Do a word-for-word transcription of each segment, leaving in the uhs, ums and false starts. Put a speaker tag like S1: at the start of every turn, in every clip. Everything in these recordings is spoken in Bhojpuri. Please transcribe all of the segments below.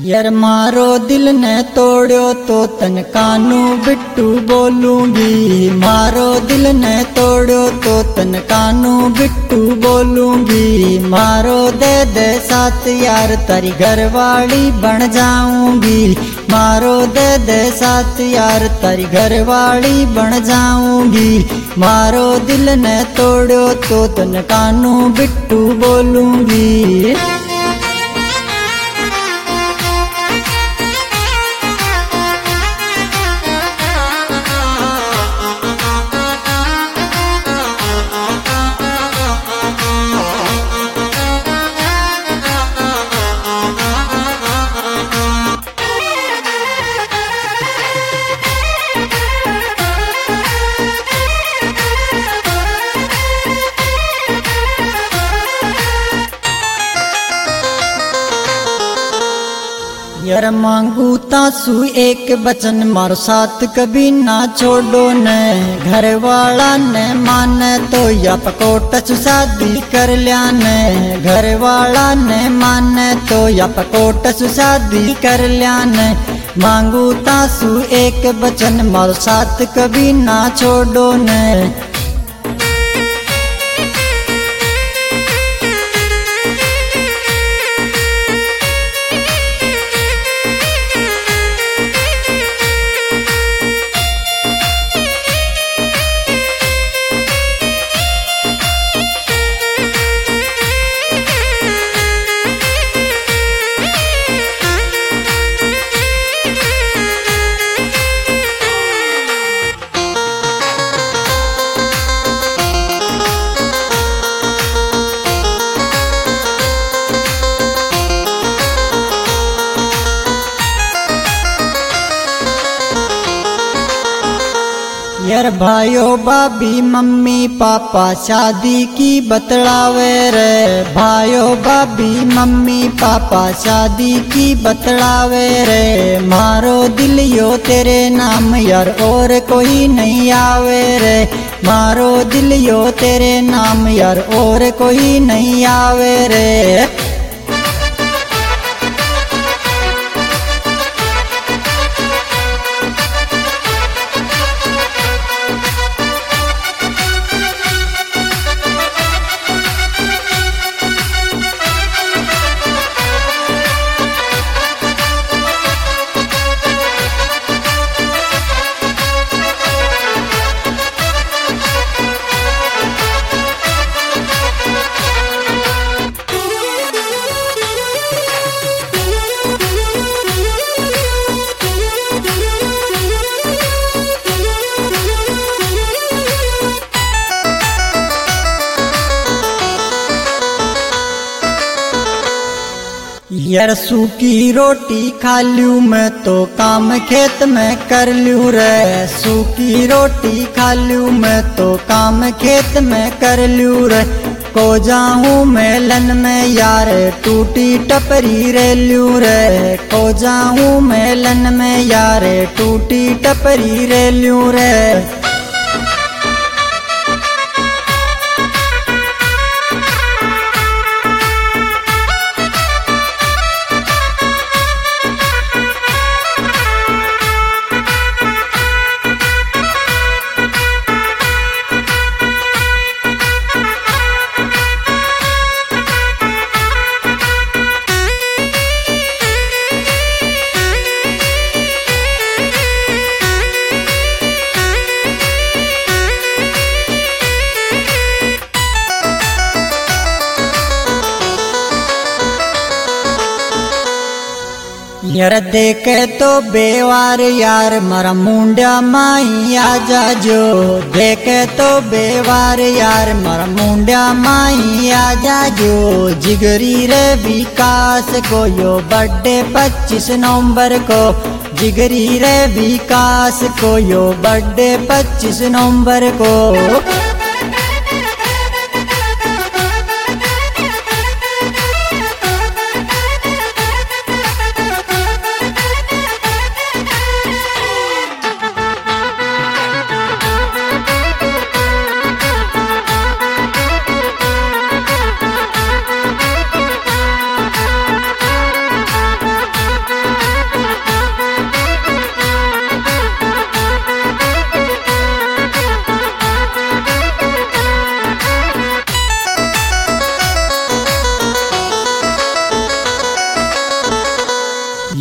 S1: यार मारो दिल ने तोड़ो तो तन कानू बिट्टू बोलूंगी। मारो दिल ने तोड़ो तो तन कानू बिट्टू बोलूंगी। मारो दे दे साथ यार तारी घरवाली बन जाऊंगी। मारो दे दे साथ यार तारी घरवाली बन जाऊंगी। मारो दिल ने तोड़ो तो तन कानू बिट्टू बोलूंगी। यार मांगू तासू एक बचन मारो साथ कभी ना छोड़ो ने। घर वाला ने माने तो या पकोटा शादी कर लिया ने। घर वाला ने माने तो या पकोटा शादी कर लिया ने। मांगू तासू एक बचन मारो साथ कभी ना छोड़ो ने। यार भाइयों भाभी मम्मी पापा शादी की बतलावे रे। भाइयों भाभी मम्मी पापा शादी की बतलावे रे। मारो दिल यो तेरे नाम यार और कोई नहीं आवे रे। मारो दिल यो तेरे नाम यार और कोई नहीं आवे रे। यार सूखी रोटी खा लूं मैं तो काम खेत में कर लूं रे। सूखी रोटी खा लूं मैं तो काम खेत में कर लूं रे। को जाऊं मेलन में यार टूटी टपरी रे लूं रे। को जाऊं मेलन में यार टूटी टपरी रे लूं रे। यार देखे तो बेवार यार मारा मुंडिया माई आजा जो। देखे तो बेवार यार मारा मुंडिया माई आजा जो। जिगरी रे विकास को यो बर्थडे पच्चीस नवंबर को। जिगरी रे विकास को यो बर्थडे पच्चीस नवंबर को।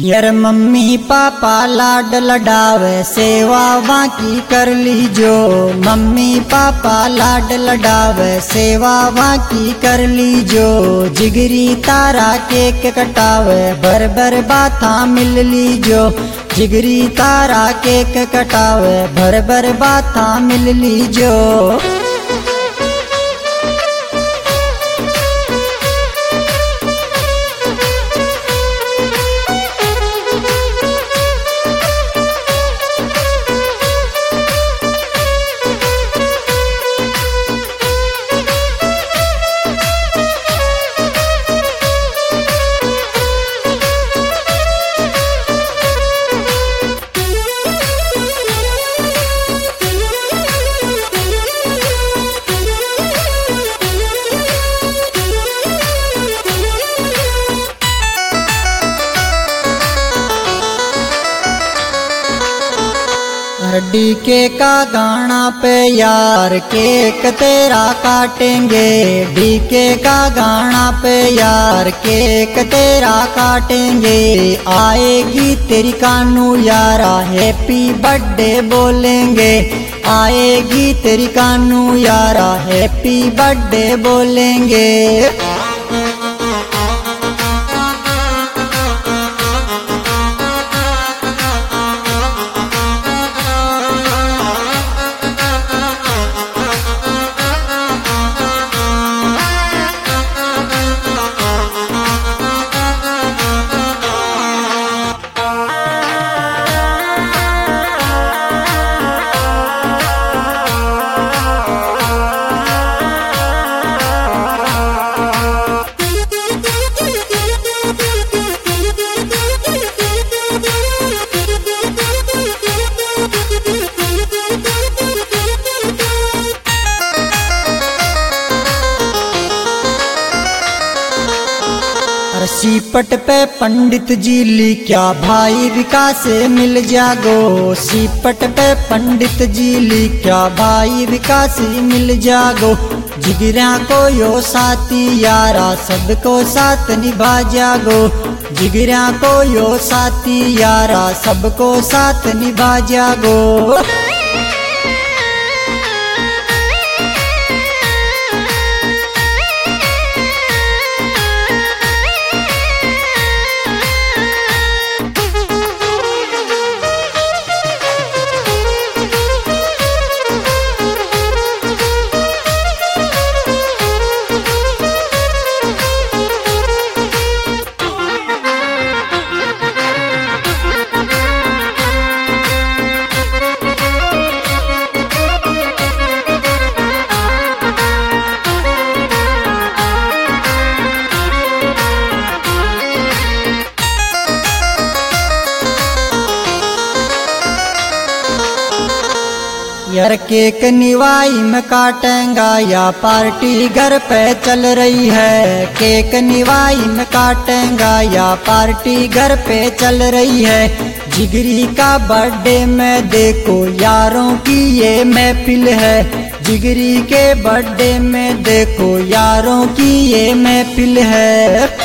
S1: यार मम्मी पापा लाड लडावे सेवा बाकी कर लीजो। मम्मी पापा लाड लडावे सेवा बाकी कर लीजो। जिगरी तारा केक कटावे भर भर बाता मिल लीजो। जिगरी तारा केक कटावे भर भर बाता मिल लीजो। डीके का गाना पे यार केक तेरा काटेंगे। डीके का गाना पे यार केक तेरा काटेंगे। आएगी तेरी कानू यारा हैप्पी बर्थडे बोलेंगे। आएगी तेरी कानू यारा हैप्पी बर्थडे बोलेंगे। सीपट पे पंडित जी लिखा भाई विकास से मिल जागो। सीपट पे पंडित जी लिखा भाई विकास से मिल जागो। जिगरा को यो साथी यारा सबको साथ निभा जागो। जिगरा को यो साथी यारा सबको साथ निभा जागो। यार केक निवाई में काटेंगा या पार्टी घर पे चल रही है। केक निवाई में काटेंगा या पार्टी घर पे चल रही है। जिगरी का बर्थडे में देखो यारों की ये महफिल है। जिगरी के बर्थडे में देखो यारों की ये महफिल है।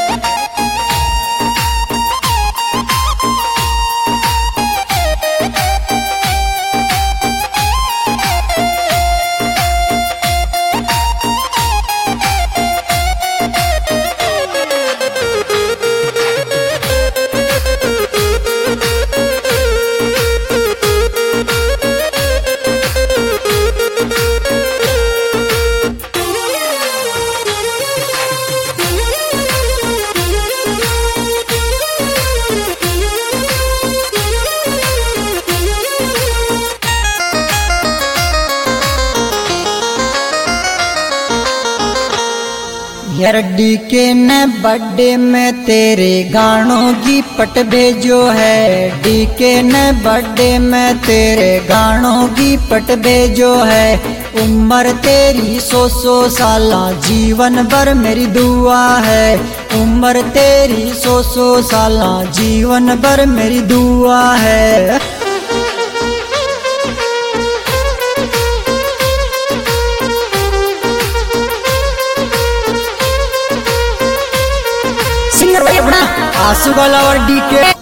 S1: यार डीके ने बर्थडे में तेरे गानों की पट भेजो है। डीके ने बर्थडे में तेरे गानों की पट भेजो है। उम्र तेरी सौ सौ साला जीवन भर मेरी दुआ है। उम्र तेरी सौ सौ साला जीवन भर मेरी दुआ है। सिंगर भाई अपना आंसू वाला और डीके